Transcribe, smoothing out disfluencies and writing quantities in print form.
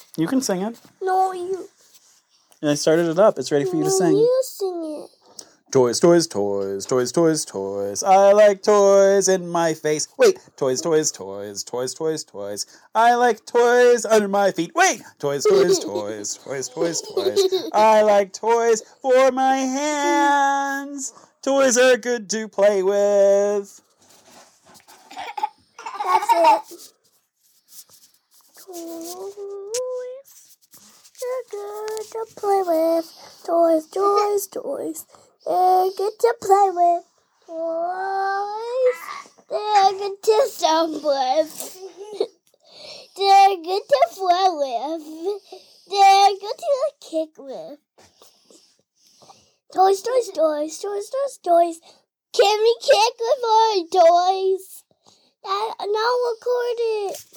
You can sing it. No, you. I started it up. It's ready for you to sing. You sing it. Toys, toys, toys, toys, toys, toys. I like toys in my face. Wait, toys, toys, toys, toys, toys, toys. I like toys under my feet. Wait, toys, toys, toys, toys, toys, toys. I like toys for my hands. Toys are good to play with. That's it. Toys are good to play with. Toys, toys, toys. They're good to play with. Toys. They're good to stomp with. They're good to play with. They're good to kick with. Toys, toys, toys, toys, toys, toys. Can we kick with our toys? Now record it.